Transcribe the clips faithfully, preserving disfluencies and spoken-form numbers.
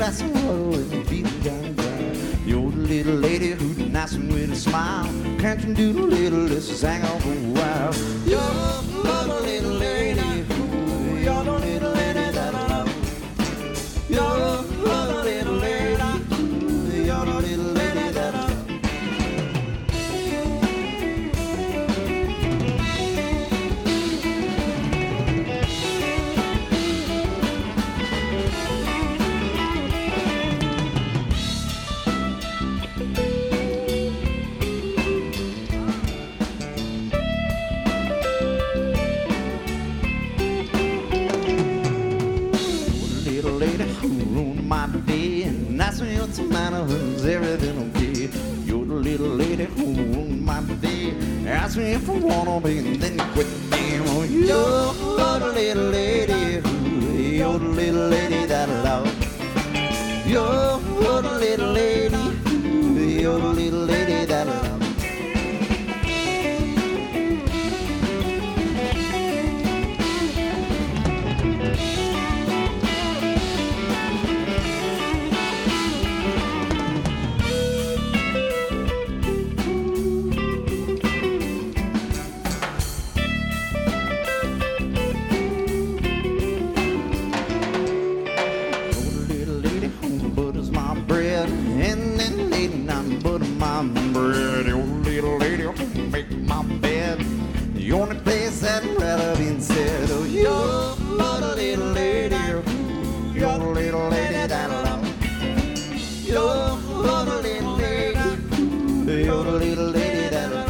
glass of water and feeling down dry. You're the little lady who's nice and with a smile. Can't you do a little, let's just hang on for a while. You're the little lady, ooh, you're the little lady that I love. You're the little lady, ooh, you're the little lady that I love. My day, and that's when it's a matter of everything okay. You're the little lady who ruined my day. Ask me if I wanna be, and then you quit the game. Oh, you're the little lady who, you're the little lady that I love. You're the little lady who, you're the little lady that I love. And then late night butter my bread. Your little lady who make my bed. The only place I'd rather be said. Oh, you're the little lady, you're the little lady that I love. You're the little lady, you're the little lady that I love.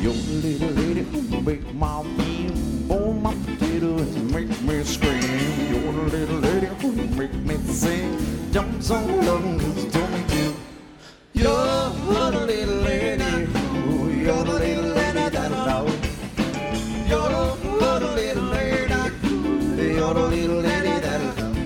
You're the little lady who make my meal, boil my potato and make me scream. You're the little lady who make me sing, jump so long as told me to. You're the little lady who, you're the little lady that I know. You're the little lady, you're the little lady that I know.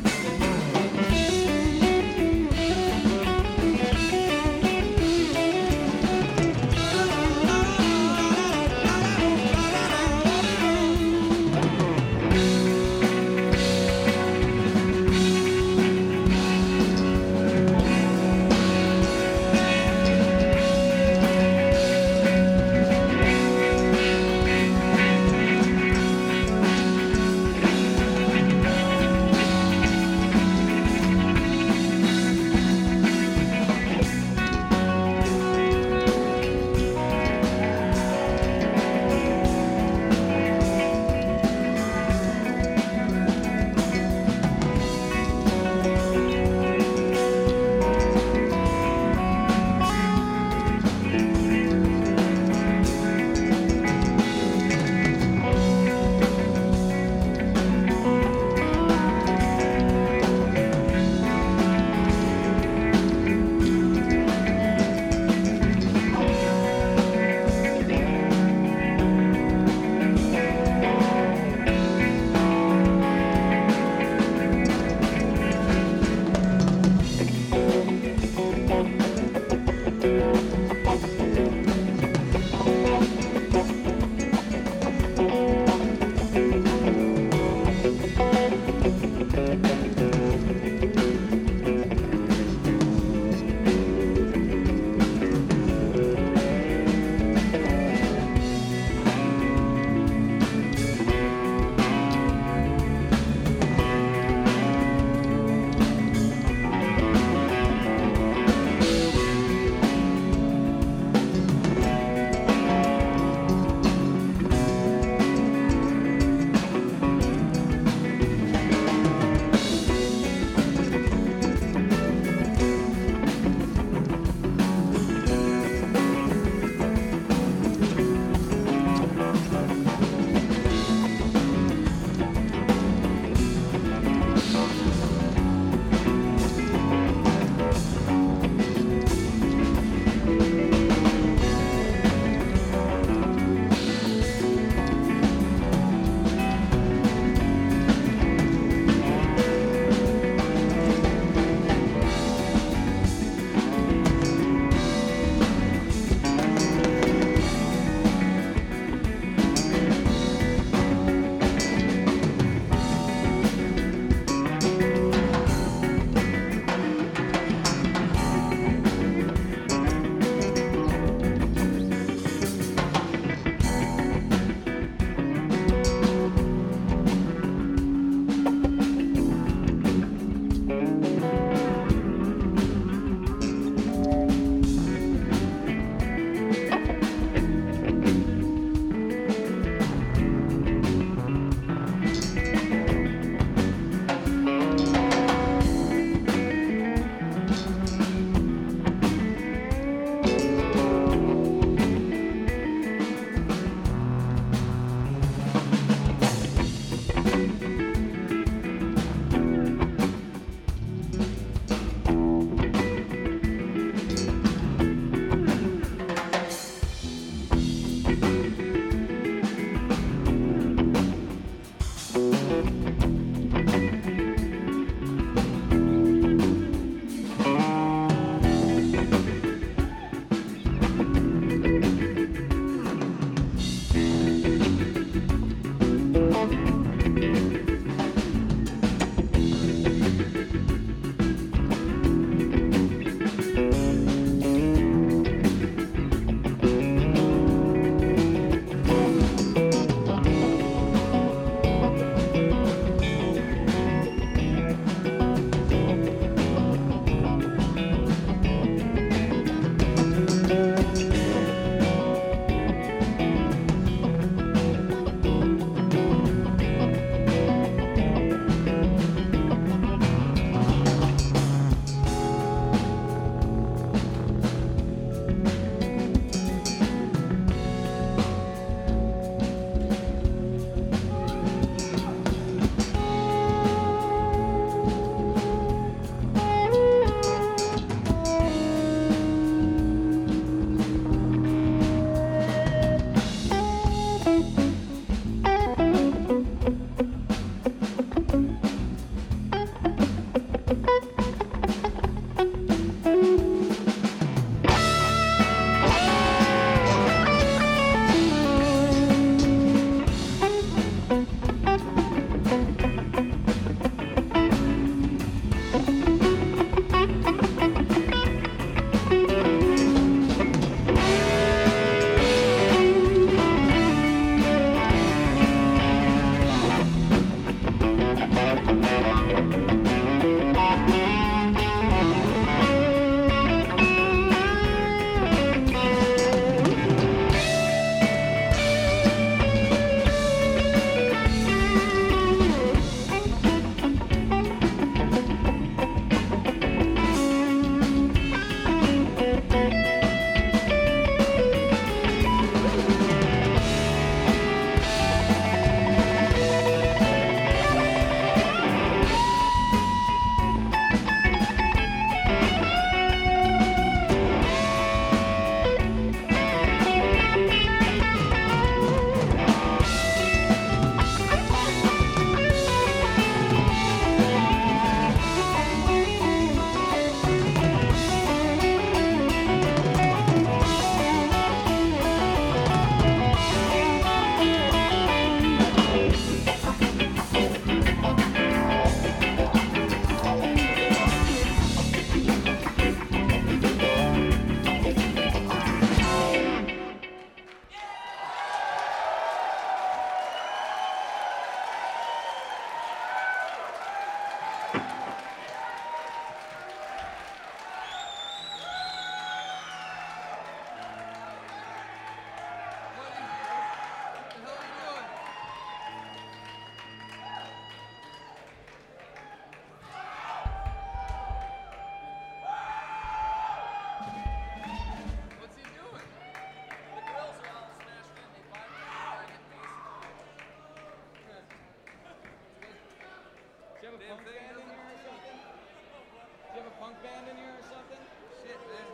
punk band in here or something? Do you have a punk band in here or something? Shit, man.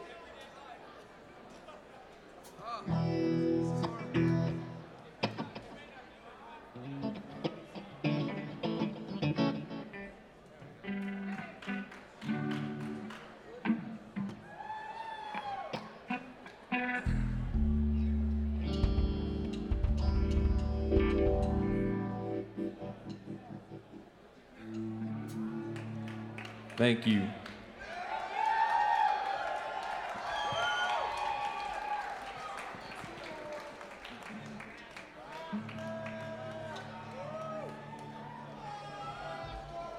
Thank you.